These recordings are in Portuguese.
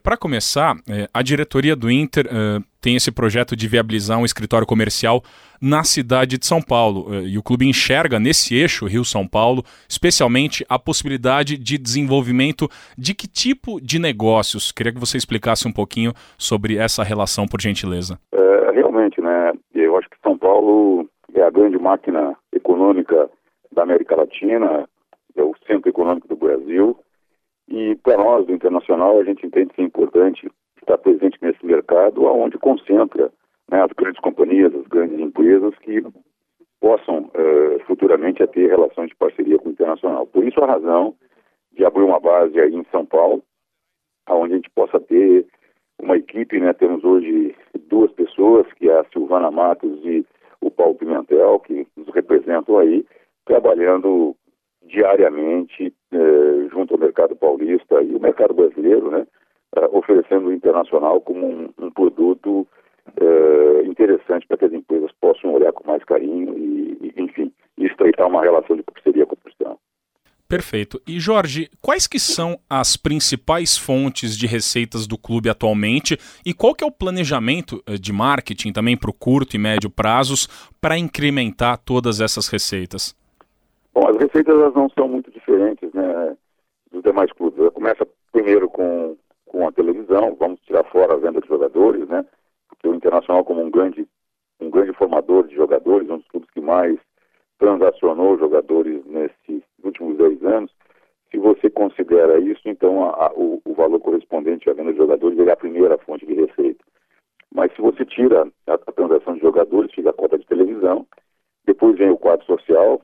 para começar, a diretoria do Inter tem esse projeto de viabilizar um escritório comercial na cidade de São Paulo. E o clube enxerga nesse eixo Rio-São Paulo, especialmente a possibilidade de desenvolvimento de que tipo de negócios? Queria que você explicasse um pouquinho sobre essa relação, por gentileza. Realmente, né? Eu acho que São Paulo é a grande máquina econômica da América Latina, é o centro econômico do Brasil. E para nós, do Internacional, a gente entende que é importante estar presente nesse mercado, onde concentra, né, as grandes companhias, as grandes empresas que possam futuramente ter relações de parceria com o Internacional. Por isso a razão de abrir uma base aí em São Paulo, onde a gente possa ter uma equipe, né? Temos hoje 2 pessoas, que é a Silvana Matos e o Paulo Pimentel, que nos representam aí, trabalhando diariamente junto ao mercado paulista e o mercado brasileiro, né, oferecendo o Internacional como um produto interessante para que as empresas possam olhar com mais carinho e enfim, estreitar uma relação de parceria com a profissão. Perfeito. E Jorge, quais que são as principais fontes de receitas do clube atualmente e qual que é o planejamento de marketing também para o curto e médio prazos para incrementar todas essas receitas? Bom, as receitas elas não são muito diferentes, né, dos demais clubes. Ela começa primeiro com a televisão, vamos tirar fora a venda de jogadores, né, porque o Internacional, como um grande formador de jogadores, um dos clubes que mais transacionou jogadores nesses últimos 10 anos, se você considera isso, então o valor correspondente à venda de jogadores é a primeira fonte de receita. Mas se você tira a transação de jogadores, fica a cota de televisão, depois vem o quadro social,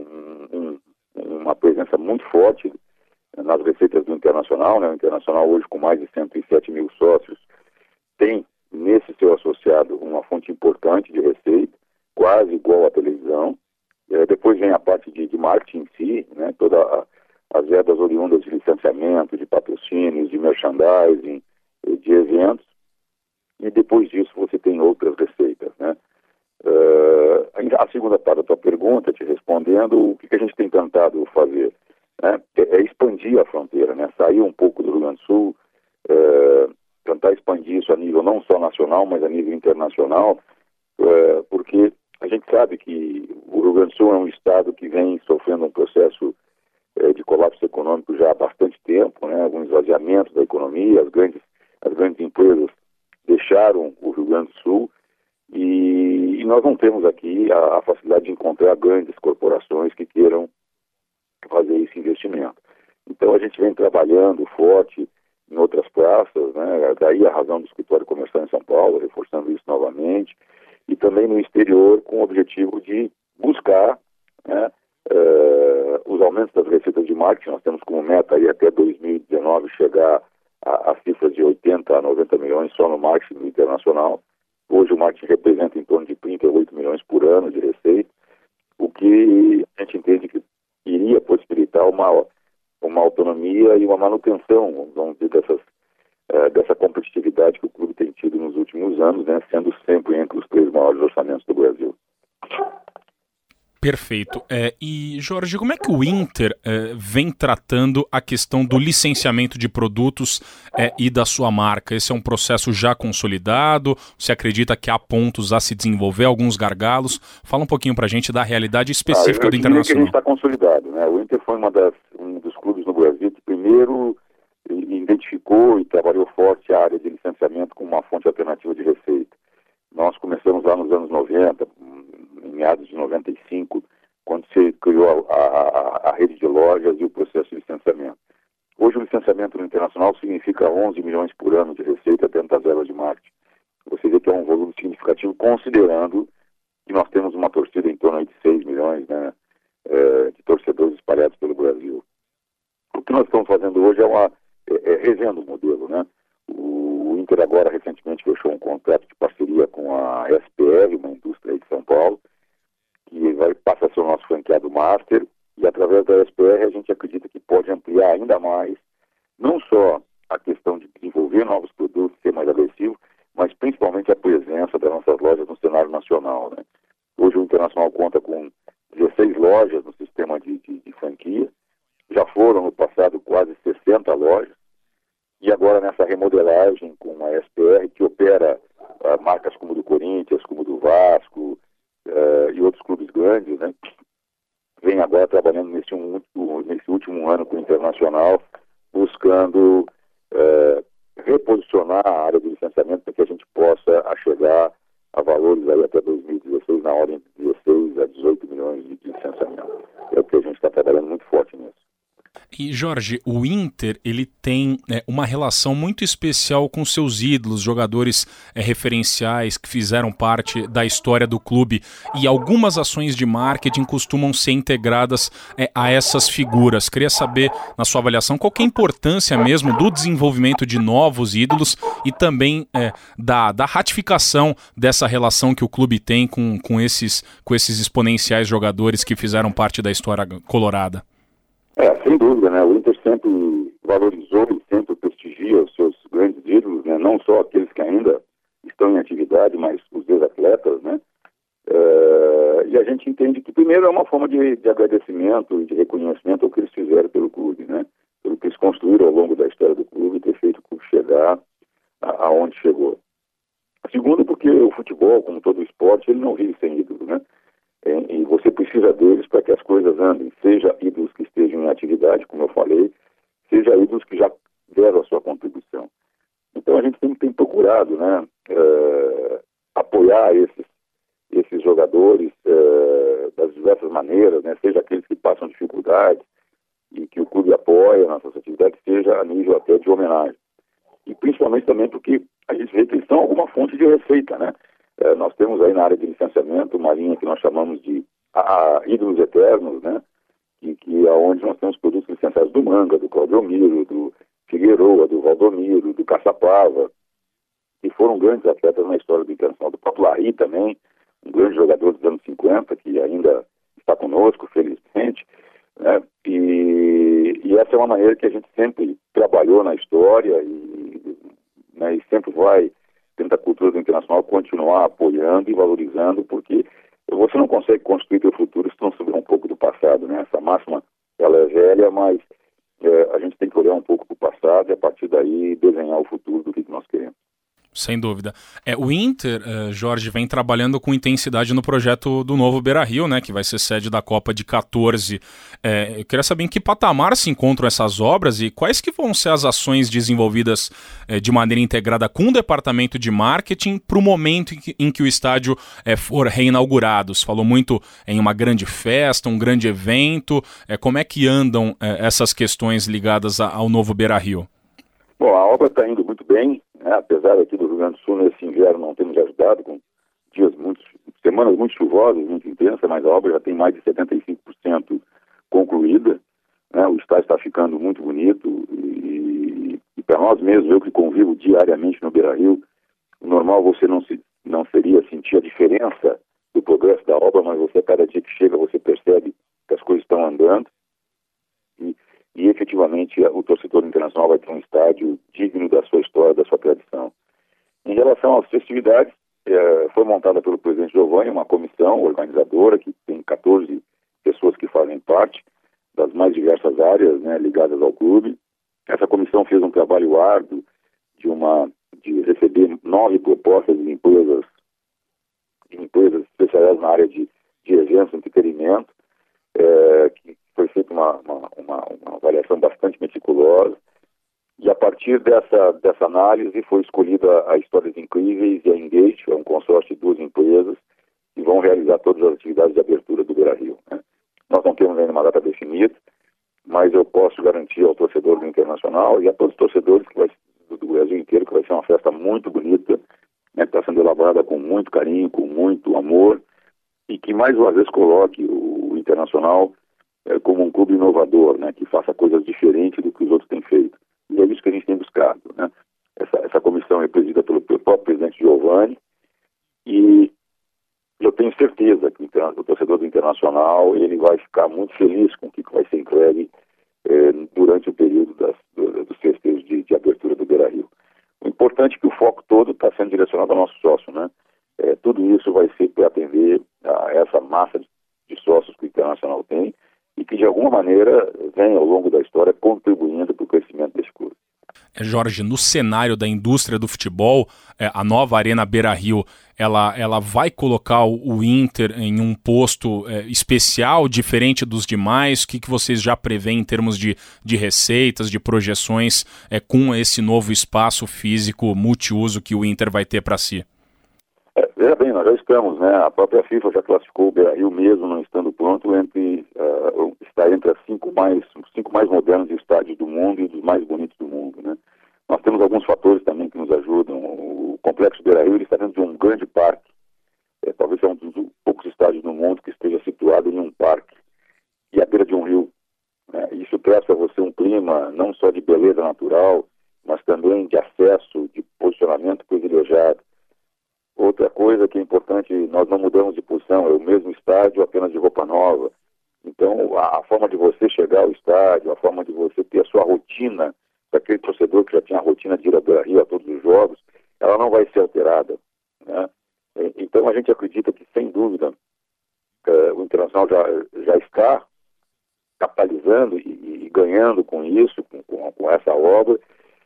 uma presença muito forte nas receitas do Internacional, né? O Internacional hoje, com mais de 107 mil sócios, tem nesse seu associado uma fonte importante de receita, quase igual à televisão. Depois vem a parte de marketing em si, né? Todas as verbas oriundas de licenciamento, de patrocínios, de merchandising, de eventos. E depois disso você tem outras receitas, né? A segunda parte da tua pergunta, te respondendo, o que a gente tem tentado fazer, né, é expandir a fronteira, né, sair um pouco do Rio Grande do Sul, tentar expandir isso a nível não só nacional, mas a nível internacional, porque a gente sabe que o Rio Grande do Sul é um estado que vem sofrendo um processo de colapso econômico já há bastante tempo, né, um esvaziamento da economia, as grandes empresas deixaram o Rio Grande do Sul, e nós não temos aqui a facilidade de encontrar grandes corporações que queiram fazer esse investimento. Então a gente vem trabalhando forte em outras praças, né? Daí a razão do escritório comercial em São Paulo, reforçando isso novamente, e também no exterior com o objetivo de buscar, né, os aumentos das receitas de marketing. Nós temos como meta aí até 2019 chegar a cifras de 80 a 90 milhões só no marketing internacional. Hoje o marketing representa em torno de 38 milhões por ano de receita, o que a gente entende que iria possibilitar uma autonomia e uma manutenção, vamos dizer, dessa competitividade que o clube tem tido nos últimos anos, né, sendo sempre entre os 3 maiores orçamentos do Brasil. Perfeito. E, Jorge, como é que o Inter vem tratando a questão do licenciamento de produtos e da sua marca? Esse é um processo já consolidado? Você acredita que há pontos a se desenvolver, alguns gargalos? Fala um pouquinho pra gente da realidade específica do Internacional. Que a gente está consolidado, né? O Inter foi um dos clubes no Brasil que primeiro identificou e trabalhou forte a área de licenciamento como uma fonte alternativa de receita. Nós começamos lá nos anos 90, em meados de 95, quando se criou a rede de lojas e o processo de licenciamento. Hoje o licenciamento no Internacional significa 11 milhões por ano de receita dentro das verbas de marketing. Você vê que é um volume significativo, considerando que nós temos uma torcida em torno de 6 milhões, né, de torcedores espalhados pelo Brasil. O que nós estamos fazendo hoje é revendo o modelo, né? O Inter agora recentemente fechou um contrato de parceria com a SPR, uma indústria aí de São Paulo, que passa a ser o nosso franqueado master, e através da SPR a gente acredita que pode ampliar ainda mais, não só a questão de desenvolver novos produtos, ser mais agressivo, mas principalmente a presença das nossas lojas no cenário nacional, né? Hoje o Internacional conta com 16 lojas no sistema de franquia, já foram no passado quase 60 lojas, e agora nessa remodelação modelagem com a SPR, que opera marcas como do Corinthians, como do Vasco e outros clubes grandes, né? Vem agora trabalhando nesse último ano com o Internacional, buscando reposicionar a área do licenciamento para que a gente possa chegar a valores aí até 2016, na ordem de 16 a 18 milhões de licenciamento. É o que a gente está trabalhando muito forte nisso. E, Jorge, o Inter ele tem uma relação muito especial com seus ídolos, jogadores referenciais que fizeram parte da história do clube, e algumas ações de marketing costumam ser integradas a essas figuras. Queria saber, na sua avaliação, qual que é a importância mesmo do desenvolvimento de novos ídolos e também da ratificação dessa relação que o clube tem com esses exponenciais jogadores que fizeram parte da história colorada. Sem dúvida, né? O Inter sempre valorizou e sempre prestigia os seus grandes ídolos, né? Não só aqueles que ainda estão em atividade, mas os ex-atletas, né? E a gente entende que, primeiro, é uma forma de agradecimento e de reconhecimento ao que eles fizeram pelo clube, né? Pelo que eles construíram ao longo da história do clube e ter feito o clube chegar aonde chegou. Segundo, porque o futebol, como todo esporte, ele não vive sem ídolos, né? E você precisa deles para que as coisas andem, seja ídolos que estejam em atividade, como eu falei, seja ídolos que já deram a sua contribuição. Então a gente tem procurado, né, apoiar esses jogadores das diversas maneiras, né, seja aqueles que passam dificuldades e que o clube apoia nas suas atividades, seja a nível até de homenagem. E principalmente também porque a gente vê que eles são alguma fonte de receita, né? Nós temos aí na área de licenciamento uma linha que nós chamamos de ídolos eternos, né? Que é onde nós temos produtos licenciados do Manga, do Claudio Miro, do Figueroa, do Valdomiro, do Caçapava, que foram grandes atletas na história do Internacional, do próprio Larry também, um grande jogador dos anos 50, que ainda está conosco, felizmente, né? E essa é uma maneira que a gente sempre trabalhou na história né, e sempre vai, dentro da cultura do Internacional, continuar apoiando e valorizando, porque você não consegue construir teu futuro se não souber um pouco do passado, né? Essa máxima, ela é velha, mas a gente tem que olhar um pouco para o passado e a partir daí desenhar o futuro do que nós queremos. Sem dúvida. O Inter, Jorge, vem trabalhando com intensidade no projeto do novo Beira-Rio, né, que vai ser sede da Copa de 14. Eu queria saber em que patamar se encontram essas obras e quais que vão ser as ações desenvolvidas de maneira integrada com o departamento de marketing para o momento em que o estádio for reinaugurado. Se falou muito em uma grande festa, um grande evento. Como é que andam essas questões ligadas ao novo Beira-Rio? Bom, a obra está indo muito bem, né? Apesar aqui do Rio Grande do Sul, nesse inverno não temos ajudado, com semanas muito chuvosas, muito intensas, mas a obra já tem mais de 75% concluída, né? O estádio está ficando muito bonito e para nós mesmos, eu que convivo diariamente no Beira-Rio, o normal você não seria sentir a diferença do progresso da obra, mas você, cada dia que chega, você percebe que as coisas estão andando. E efetivamente o torcedor internacional vai ter um estádio digno da sua história, da sua tradição. Em relação às festividades, foi montada pelo presidente Giovanni uma comissão organizadora que tem 14 pessoas que fazem parte das mais diversas áreas, né, ligadas ao clube. Essa comissão fez um trabalho árduo de receber 9 propostas de empresas especializadas na área de eventos, entretenimento, que foi feita uma avaliação bastante meticulosa, e a partir dessa análise foi escolhida a Histórias Incríveis e a Engage, é um consórcio de 2 empresas que vão realizar todas as atividades de abertura do Beira-Rio, né? Nós não temos ainda uma data definida, mas eu posso garantir ao torcedor do Internacional e a todos os torcedores do Brasil inteiro que vai ser uma festa muito bonita, né, que está sendo elaborada com muito carinho, com muito amor, e que mais uma vez coloque o Internacional como um clube inovador, né, que faça coisas diferentes do que os outros têm feito. E é isso que a gente tem buscado, né? Essa comissão é presidida pelo próprio presidente Giovanni, e eu tenho certeza que o torcedor do Internacional ele vai ficar muito feliz com o que vai ser entregue durante o período dos festejos de abertura do Beira-Rio. O importante é que o foco todo está sendo direcionado ao nosso sócio, né? Tudo isso vai ser para atender a essa massa de sócios que o Internacional tem e que de alguma maneira vem ao longo da história contribuindo para o crescimento desse clube. Jorge, no cenário da indústria do futebol, a nova Arena Beira-Rio, ela vai colocar o Inter em um posto especial, diferente dos demais? O que vocês já prevêem em termos de receitas, de projeções com esse novo espaço físico multiuso que o Inter vai ter para si? Veja bem, nós já estamos, né? A própria FIFA já classificou o Beira-Rio, mesmo não estando pronto, está entre os cinco mais modernos estádios do mundo e dos mais bonitos do mundo, né? Nós temos alguns fatores também que nos ajudam. O Complexo Beira-Rio está dentro de um grande parque, talvez seja um dos poucos estádios do mundo que esteja situado em um parque e à beira de um rio, né? Isso traz para você um clima não só de beleza natural, mas também de acesso, de posicionamento privilegiado. Outra coisa que é importante, nós não mudamos de posição, é o mesmo estádio, apenas de roupa nova. Então, a forma de você chegar ao estádio, a forma de você ter a sua rotina, daquele torcedor que já tinha a rotina de ir a Beira-Rio a todos os jogos, ela não vai ser alterada, né? Então, a gente acredita que, sem dúvida, o Internacional já está capitalizando e ganhando com isso, com essa obra,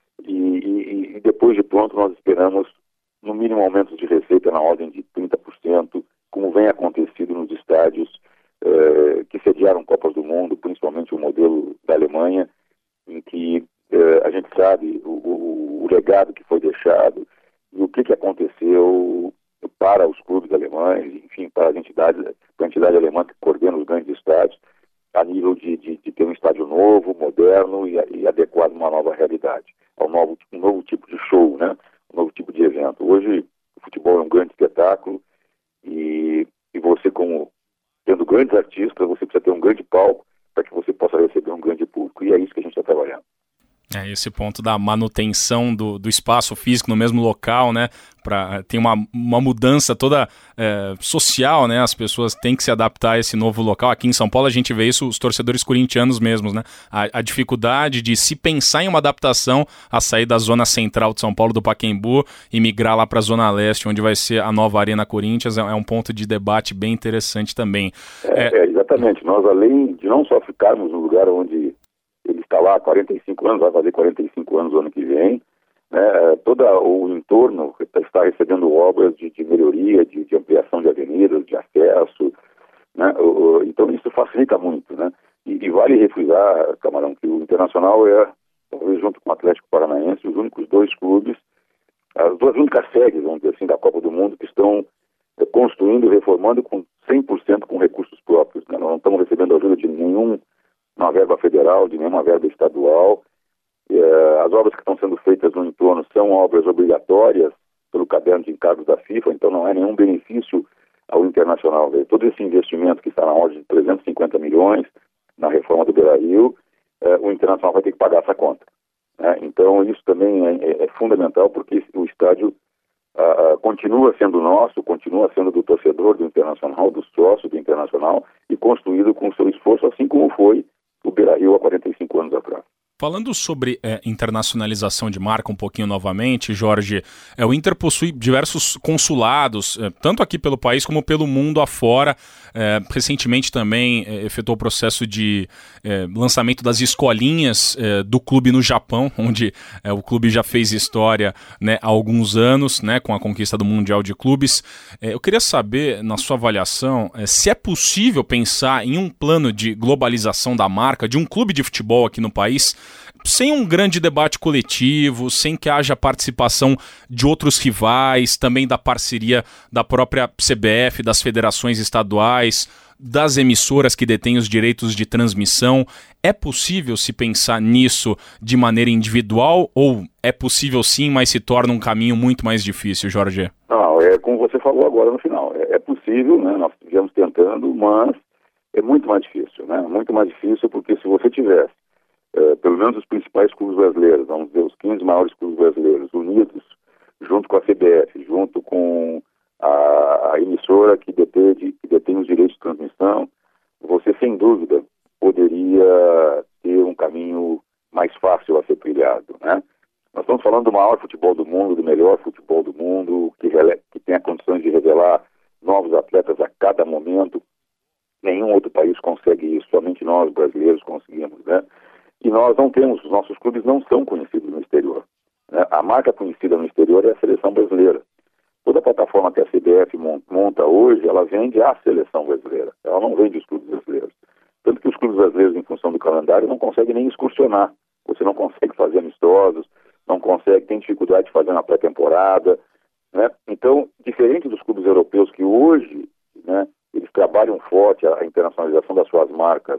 e depois de pronto nós esperamos no mínimo aumentos de receita na ordem de 30%, como vem acontecido nos estádios que sediaram Copas do Mundo, principalmente o modelo da Alemanha, em que a gente sabe o legado que foi deixado e o que aconteceu para os clubes alemães, enfim, para a entidade alemã que coordena os grandes estádios, a nível de ter um estádio novo, moderno e adequado a uma nova realidade, a um novo tipo de show, né? Um novo tipo de evento. Hoje, o futebol é um grande espetáculo e você, como tendo grandes artistas, você precisa ter um grande palco para que você possa receber um grande público. E é isso que a gente está trabalhando. Esse ponto da manutenção do espaço físico no mesmo local, né? Tem uma mudança toda social, né? As pessoas têm que se adaptar a esse novo local. Aqui em São Paulo a gente vê isso, os torcedores corintianos mesmos, né? A dificuldade de se pensar em uma adaptação a sair da zona central de São Paulo, do Pacaembu, e migrar lá para a zona leste, onde vai ser a nova Arena Corinthians, é um ponto de debate bem interessante também. Exatamente. Nós, além de não só ficarmos no lugar onde ele está lá há 45 anos, vai fazer 45 anos no ano que vem, né? Todo o entorno está recebendo obras de melhoria, de ampliação de avenidas, de acesso, né? Então isso facilita muito, né? E vale refrisar, Camarão, que o Internacional talvez junto com o Atlético Paranaense, os únicos dois clubes, as duas únicas sedes, vamos dizer assim, da Copa do Mundo, que estão construindo e reformando com 100% com recursos próprios, né? Nós não estamos recebendo ajuda de nenhuma verba federal, de nenhuma verba estadual. As obras que estão sendo feitas no entorno são obras obrigatórias pelo caderno de encargos da FIFA, então não é nenhum benefício ao Internacional. Todo esse investimento que está na ordem de 350 milhões na reforma do Beira-Rio, o Internacional vai ter que pagar essa conta, né? Então isso também é fundamental, porque o estádio continua sendo nosso, continua sendo do torcedor do Internacional, do sócio do Internacional, e construído com o seu esforço, assim como foi o Beira-Rio há 45 anos atrás. Falando sobre internacionalização de marca um pouquinho novamente, Jorge, o Inter possui diversos consulados, tanto aqui pelo país como pelo mundo afora. Recentemente também efetuou o processo de lançamento das escolinhas do clube no Japão, onde o clube já fez história, né, há alguns anos, né, com a conquista do Mundial de Clubes. Eu queria saber, na sua avaliação, se é possível pensar em um plano de globalização da marca de um clube de futebol aqui no país, sem um grande debate coletivo, sem que haja participação de outros rivais, também da parceria da própria CBF, das federações estaduais, das emissoras que detêm os direitos de transmissão. É possível se pensar nisso de maneira individual ou é possível sim, mas se torna um caminho muito mais difícil, Jorge? Não, como você falou agora no final, é possível, né? Nós estivemos tentando, mas é muito mais difícil, né? Muito mais difícil porque se você tivesse pelo menos os principais clubes brasileiros, vamos dizer, os 15 maiores clubes brasileiros unidos, junto com a CBF, junto com a emissora que detém os direitos de transmissão, você sem dúvida poderia ter um caminho mais fácil a ser trilhado, né? Nós estamos falando do maior futebol do mundo, do melhor futebol do mundo, que tem a condições de revelar novos atletas a cada momento. Nenhum outro país consegue isso, somente nós brasileiros conseguimos, né? E nós não temos, os nossos clubes não são conhecidos no exterior. Né? A marca conhecida no exterior é a seleção brasileira. Toda a plataforma que a CBF monta hoje, ela vende a seleção brasileira. Ela não vende os clubes brasileiros. Tanto que os clubes brasileiros, em função do calendário, não conseguem nem excursionar. Você não consegue fazer amistosos, não consegue, tem dificuldade de fazer uma pré-temporada. Né? Então, diferente dos clubes europeus que hoje, né, eles trabalham forte a internacionalização das suas marcas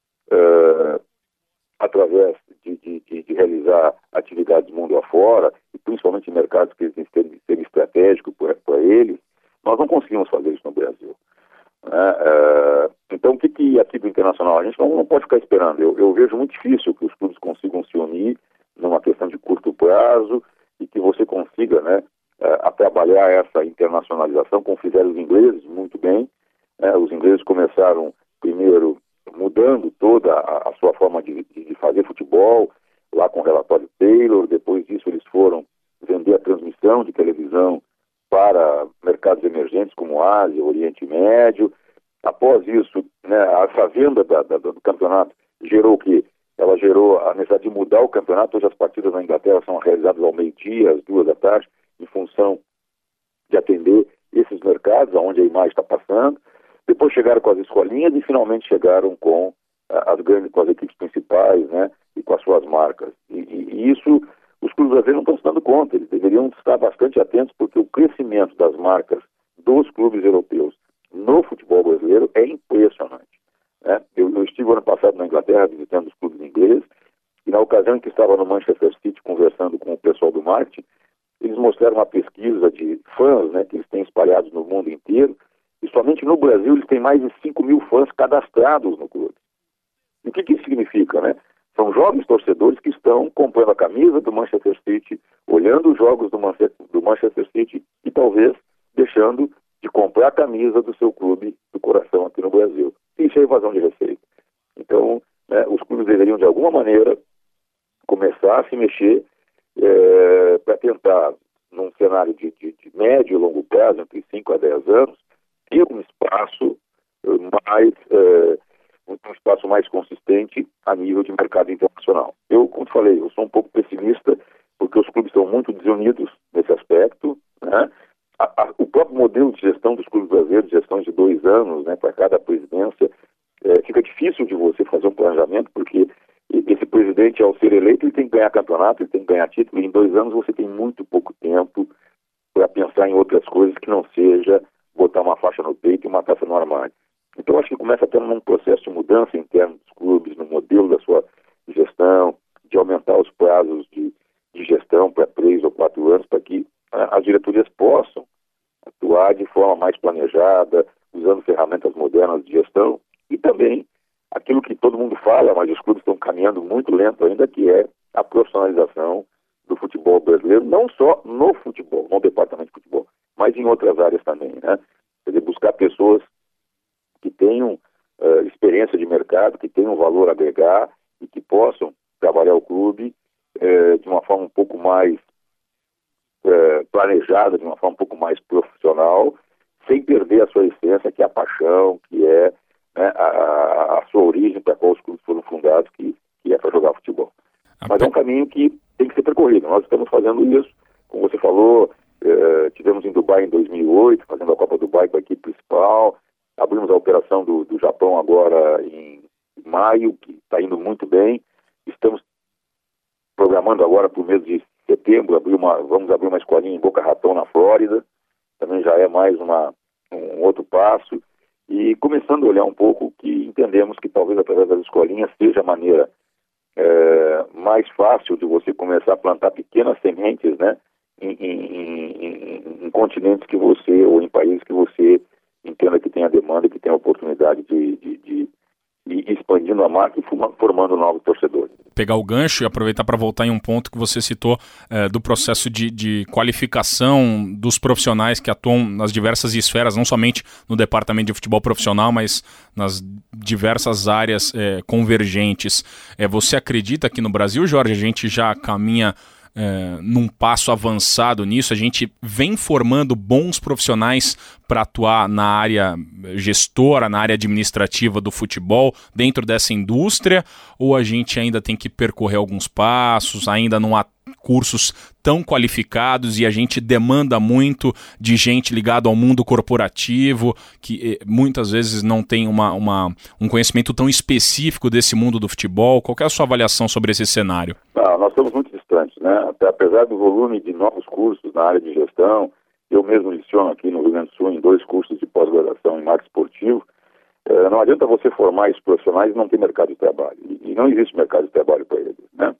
através de realizar atividades mundo afora, e principalmente em mercados que eles têm que ser estratégicos para eles, nós não conseguimos fazer isso no Brasil. Então, o que aqui do internacional? A gente não pode ficar esperando. Eu vejo muito difícil que os clubes consigam se unir numa questão de curto prazo e que você consiga, né, a trabalhar essa internacionalização, como fizeram os ingleses muito bem. Os ingleses começaram primeiro mudando toda a sua forma de fazer futebol, lá com o relatório Taylor. Depois disso eles foram vender a transmissão de televisão para mercados emergentes como Ásia, Oriente Médio. Após isso, né, essa venda do campeonato gerou o quê? Ela gerou a necessidade de mudar o campeonato. Hoje as partidas na Inglaterra são realizadas ao meio-dia, às 2h, em função de atender esses mercados, onde a imagem está passando. Depois chegaram com as escolinhas e finalmente chegaram com com as equipes principais, né, e com as suas marcas. E isso, os clubes brasileiros não estão se dando conta. Eles deveriam estar bastante atentos, porque o crescimento das marcas dos clubes europeus no futebol brasileiro é impressionante. Né? Eu estive ano passado na Inglaterra visitando os clubes ingleses, e na ocasião em que estava no Manchester City conversando com o pessoal do marketing, eles mostraram uma pesquisa de fãs, né, que eles têm espalhados no mundo inteiro, e somente no Brasil eles têm mais de 5 mil fãs cadastrados no clube. E o que isso significa, né? São jovens torcedores que estão comprando a camisa do Manchester City, olhando os jogos do Manchester City e talvez deixando de comprar a camisa do seu clube do coração aqui no Brasil. Isso é evasão de receita. Então, né, os clubes deveriam de alguma maneira começar a se mexer para tentar, num cenário de médio e longo prazo, entre 5 a 10 anos, ter um espaço mais consistente a nível de mercado internacional. Eu, como te falei, eu sou um pouco pessimista, porque os clubes estão muito desunidos nesse aspecto, né? O próprio modelo de gestão dos clubes brasileiros, gestão de 2 anos, né, para cada presidência, fica difícil de você fazer um planejamento, porque esse presidente, ao ser eleito, ele tem que ganhar campeonato, ele tem que ganhar título, e em 2 anos você tem muito pouco tempo para pensar em outras coisas que não seja botar uma faixa no peito e uma taça no armário. Então, acho que começa a ter um processo de mudança interno dos clubes, no modelo da sua gestão, de aumentar os prazos de gestão para 3 ou 4 anos, para que as diretorias possam atuar de forma mais planejada, usando ferramentas modernas de gestão, e também aquilo que todo mundo fala, mas os clubes estão caminhando muito lento ainda, que é a profissionalização do futebol brasileiro, não só no futebol, no departamento de futebol, mas em outras áreas também, né? Quer dizer, buscar pessoas que tenham experiência de mercado, que tenham valor a agregar e que possam trabalhar o clube de uma forma um pouco mais planejada, de uma forma um pouco mais profissional, sem perder a sua essência, que é a paixão, que é, né, a sua origem para a qual os clubes foram fundados, que é para jogar futebol. Mas é um caminho que tem que ser percorrido. Nós estamos fazendo isso, como você falou, tivemos em Dubai em 2008, fazendo a Copa Dubai com a equipe principal, abrimos a operação do Japão agora em maio, que está indo muito bem. Estamos programando agora para o mês de setembro, vamos abrir uma escolinha em Boca Raton, na Flórida. Também já é mais um outro passo. E começando a olhar um pouco, que entendemos que talvez através das escolinhas seja a maneira mais fácil de você começar a plantar pequenas sementes, né, em continentes que você, ou em países que você entenda que tem a demanda e que tem a oportunidade de ir expandindo a marca e formando novos torcedores. Pegar o gancho e aproveitar para voltar em um ponto que você citou do processo de qualificação dos profissionais que atuam nas diversas esferas, não somente no departamento de futebol profissional, mas nas diversas áreas convergentes. Você acredita que no Brasil, Jorge, a gente já caminha num passo avançado nisso? A gente vem formando bons profissionais para atuar na área gestora, na área administrativa do futebol, dentro dessa indústria, ou a gente ainda tem que percorrer alguns passos, ainda não há cursos tão qualificados e a gente demanda muito de gente ligada ao mundo corporativo, que muitas vezes não tem um conhecimento tão específico desse mundo do futebol? Qual que é a sua avaliação sobre esse cenário? Nós estamos muito distantes, né? Até, apesar do volume de novos cursos na área de gestão, eu mesmo leciono aqui no Rio Grande do Sul em 2 cursos de pós-graduação em marketing esportivo. Não adianta você formar esses profissionais e não ter mercado de trabalho. E não existe mercado de trabalho para eles, né?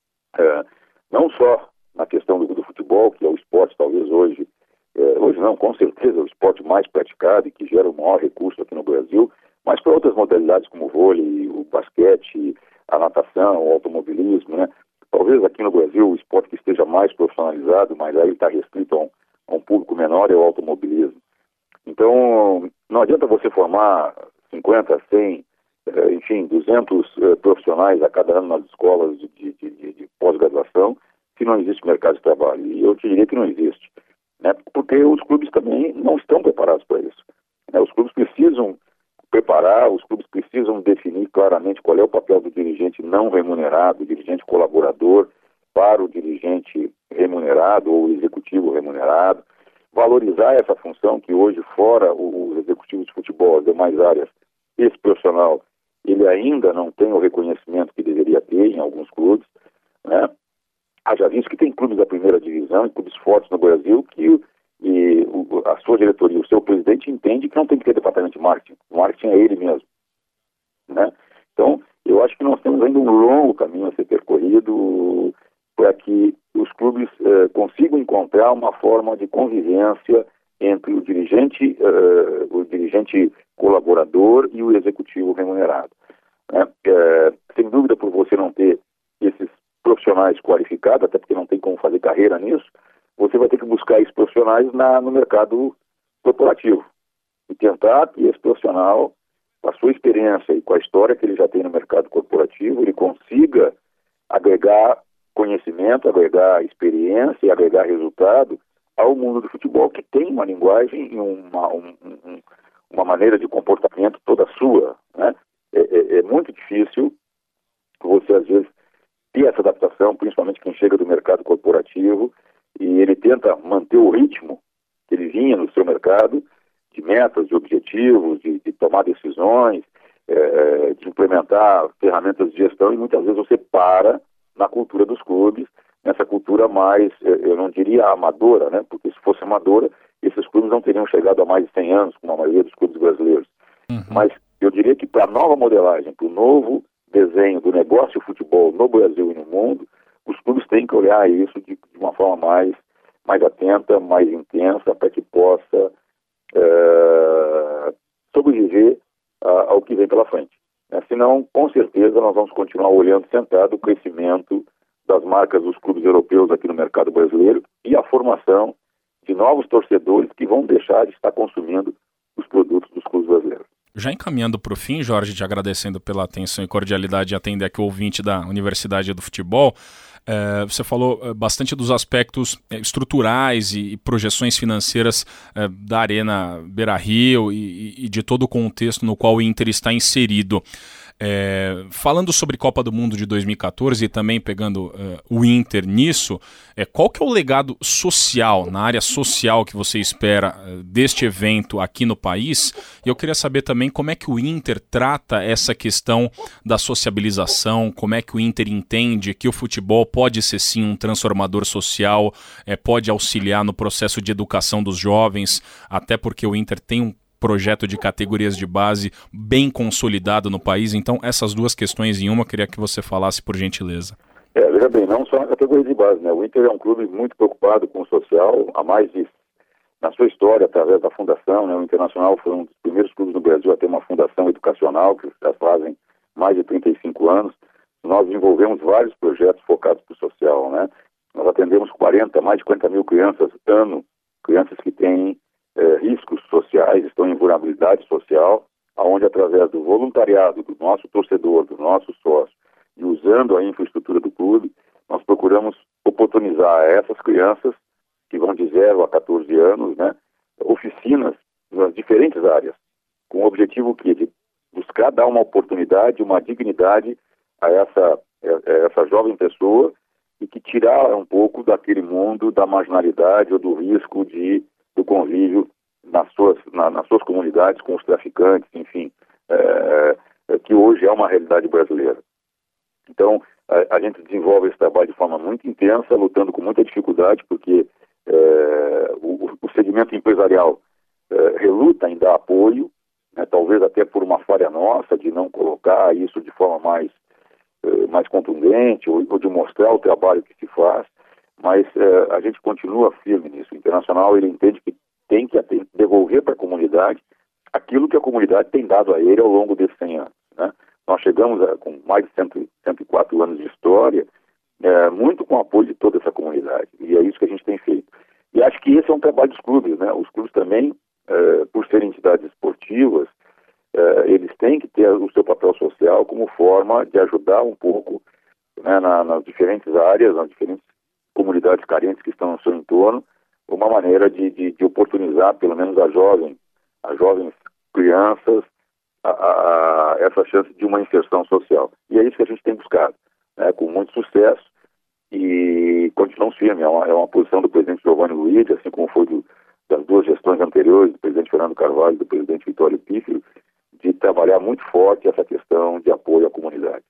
Não só na questão do futebol, que é o esporte talvez hoje não, com certeza é o esporte mais praticado e que gera o maior recurso aqui no Brasil, mas para outras modalidades como o vôlei, o basquete, a natação, o automobilismo, né? Talvez aqui no Brasil o esporte que esteja mais profissionalizado, mas aí está restrito a um público menor, é o automobilismo. Então, não adianta você formar 50, 100, enfim, 200 profissionais a cada ano nas escolas de pós-graduação, se não existe mercado de trabalho. E eu te diria que não existe, né? Porque os clubes também não estão preparados para isso, né? Os clubes precisam preparar, os clubes precisam definir claramente qual é o papel do dirigente não remunerado, do dirigente colaborador para o dirigente remunerado ou executivo remunerado, valorizar essa função que hoje, fora os executivos de futebol, as demais áreas, esse profissional, ele ainda não tem o reconhecimento que deveria ter em alguns clubes, né? Haja visto que tem clubes da primeira divisão, clubes fortes no Brasil, que a sua diretoria, o seu presidente entende que não tem que ter departamento de marketing. O marketing é ele mesmo, né? Então, eu acho que nós temos ainda um longo caminho a ser percorrido para que os clubes consigam encontrar uma forma de convivência entre o dirigente colaborador e o executivo remunerado, né? Sem dúvida, por você não ter esses profissionais qualificados, até porque não tem como fazer carreira nisso, você vai ter que buscar esses profissionais no mercado corporativo e tentar que esse profissional, com a sua experiência e com a história que ele já tem no mercado corporativo, ele consiga agregar conhecimento, agregar experiência e agregar resultado ao mundo do futebol, que tem uma linguagem e uma maneira de comportamento toda sua, né? É muito difícil você, às vezes, ter essa adaptação, principalmente quem chega do mercado corporativo e ele tenta manter o ritmo que ele vinha no seu mercado, de metas, de objetivos, de tomar decisões, de implementar ferramentas de gestão, e muitas vezes você para na cultura dos clubes, nessa cultura mais, eu não diria amadora, né? Porque se fosse amadora, esses clubes não teriam chegado a mais de 100 anos, como a maioria dos clubes brasileiros. Mas eu diria que para a nova modelagem, para o novo desenho do negócio futebol no Brasil e no mundo, os clubes têm que olhar isso de uma forma mais atenta, mais intensa, para que possa sobreviver ao que vem pela frente. Senão, com certeza, nós vamos continuar olhando sentado o crescimento das marcas dos clubes europeus aqui no mercado brasileiro e a formação de novos torcedores que vão deixar de estar consumindo os produtos dos clubes brasileiros. Já encaminhando para o fim, Jorge, te agradecendo pela atenção e cordialidade de atender aqui o ouvinte da Universidade do Futebol, você falou bastante dos aspectos estruturais e projeções financeiras da Arena Beira-Rio e de todo o contexto no qual o Inter está inserido. Falando sobre Copa do Mundo de 2014 e também pegando o Inter nisso, qual que é o legado social, na área social que você espera deste evento aqui no país? E eu queria saber também como é que o Inter trata essa questão da sociabilização, como é que o Inter entende que o futebol pode ser sim um transformador social, pode auxiliar no processo de educação dos jovens, até porque o Inter tem um projeto de categorias de base bem consolidado no país. Então, essas duas questões em uma, queria que você falasse, por gentileza. Veja bem, não só na categoria de base, né? O Inter é um clube muito preocupado com o social, na sua história, através da fundação, né? O Internacional foi um dos primeiros clubes no Brasil a ter uma fundação educacional, que já fazem mais de 35 anos. Nós desenvolvemos vários projetos focados para o social, né? Nós atendemos mais de 40 mil crianças ano, crianças que têm riscos sociais, estão em vulnerabilidade social, onde através do voluntariado do nosso torcedor, do nosso sócio, e usando a infraestrutura do clube, nós procuramos oportunizar a essas crianças que vão de 0 a 14 anos, né, oficinas nas diferentes áreas, com o objetivo de buscar dar uma oportunidade, uma dignidade a essa jovem pessoa e que tirar um pouco daquele mundo da marginalidade ou do risco do convívio nas suas comunidades com os traficantes, enfim, que hoje é uma realidade brasileira. Então, a gente desenvolve esse trabalho de forma muito intensa, lutando com muita dificuldade, porque o segmento empresarial reluta em dar apoio, né, talvez até por uma falha nossa de não colocar isso de forma mais contundente ou de mostrar o trabalho que se faz, mas a gente continua firme nisso. O Internacional, ele entende que tem que devolver para a comunidade aquilo que a comunidade tem dado a ele ao longo desses 100 anos, né? Nós chegamos com mais de 104 anos de história, muito com o apoio de toda essa comunidade, e é isso que a gente tem feito. E acho que esse é um trabalho dos clubes, né? Os clubes também, por serem entidades esportivas, eles têm que ter o seu papel social como forma de ajudar um pouco, né, nas diferentes áreas, nas diferentes comunidades carentes que estão no seu entorno, uma maneira de oportunizar, pelo menos as jovens crianças, essa chance de uma inserção social. E é isso que a gente tem buscado, né, com muito sucesso, e continuamos firmes. É uma posição do presidente Giovanni Luiz, assim como foi das duas gestões anteriores, do presidente Fernando Carvalho e do presidente Vitório Pífero, de trabalhar muito forte essa questão de apoio à comunidade.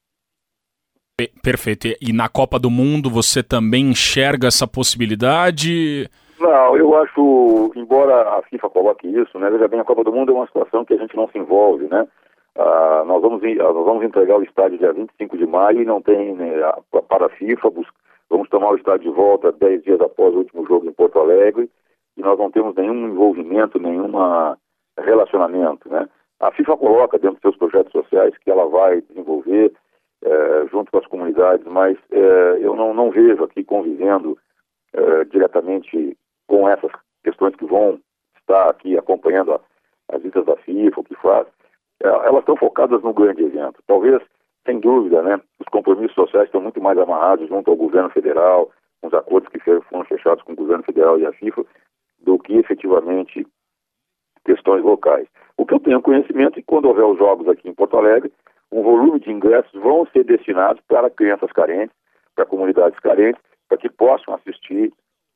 Perfeito. E na Copa do Mundo você também enxerga essa possibilidade? Não, eu acho, embora a FIFA coloque isso, né, veja bem, a Copa do Mundo é uma situação que a gente não se envolve, né? Nós vamos entregar o estádio dia 25 de maio e não tem, né, para a FIFA, vamos tomar o estádio de volta 10 dias após o último jogo em Porto Alegre, e nós não temos nenhum envolvimento, nenhum relacionamento, né? A FIFA coloca dentro dos seus projetos sociais que ela vai desenvolver junto com as comunidades, mas eu não vejo aqui convivendo diretamente com essas questões que vão estar aqui acompanhando as visitas da FIFA, o que faz. Elas estão focadas no grande evento. Talvez, sem dúvida, né, os compromissos sociais estão muito mais amarrados junto ao governo federal, com os acordos que foram fechados com o governo federal e a FIFA, do que efetivamente questões locais. O que eu tenho conhecimento é que quando houver os jogos aqui em Porto Alegre, um volume de ingressos vão ser destinados para crianças carentes, para comunidades carentes, para que possam assistir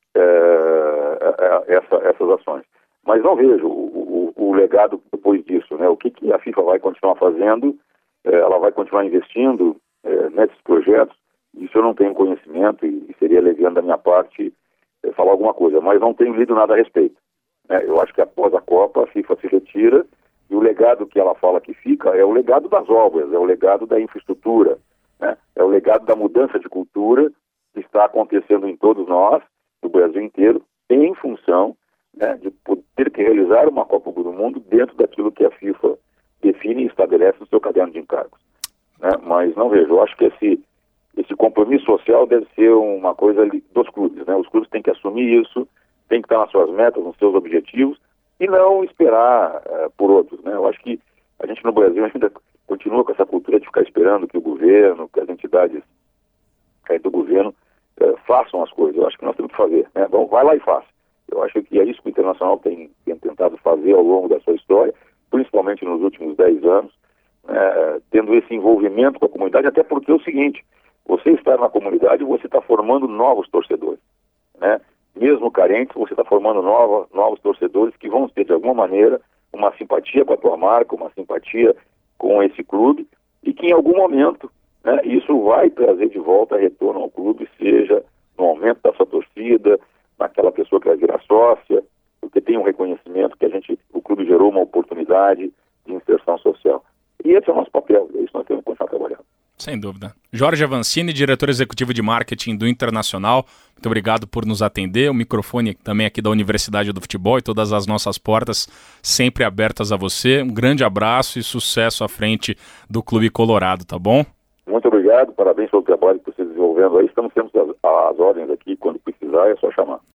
essas ações. Mas não vejo o legado depois disso, né? O que a FIFA vai continuar fazendo? Ela vai continuar investindo nesses projetos. Isso eu não tenho conhecimento e seria leviano da minha parte falar alguma coisa, mas não tenho lido nada a respeito, né? Eu acho que após a Copa a FIFA se retira e o legado que ela fala que fica é o legado das obras, é o legado da infraestrutura, né? É o legado da mudança de cultura que está acontecendo em todos nós, no Brasil inteiro, em função, né, de poder que realizar uma Copa do Mundo dentro daquilo que a FIFA define e estabelece no seu caderno de encargos, né? Mas não vejo, eu acho que esse compromisso social deve ser uma coisa dos clubes, né? Os clubes têm que assumir isso, têm que estar nas suas metas, nos seus objetivos e não esperar por outros, né? Eu acho que a gente no Brasil ainda continua com essa cultura de ficar esperando que o governo, que as entidades do governo façam as coisas. Eu acho que nós temos que fazer, né? Bom, vai lá e faça. Eu acho que é isso que o Internacional tem tentado fazer ao longo da sua história, principalmente nos últimos 10 anos, tendo esse envolvimento com a comunidade, até porque é o seguinte, você está na comunidade, você está formando novos torcedores, né? Mesmo carentes, você está formando novos torcedores que vão ter, de alguma maneira, uma simpatia com a tua marca, uma simpatia com esse clube, e que em algum momento, né, isso vai trazer de volta retorno ao clube, seja no aumento da sua torcida, naquela pessoa que vai virar sócia, porque tem um reconhecimento que o clube gerou uma oportunidade de inserção social. E esse é o nosso papel, é isso que nós temos que continuar trabalhando. Sem dúvida. Jorge Avancini, diretor executivo de marketing do Internacional, muito obrigado por nos atender. O microfone também aqui da Universidade do Futebol e todas as nossas portas sempre abertas a você. Um grande abraço e sucesso à frente do Clube Colorado, tá bom? Muito obrigado, parabéns pelo trabalho que você está desenvolvendo aí. Estamos sempre às ordens aqui, quando precisar é só chamar.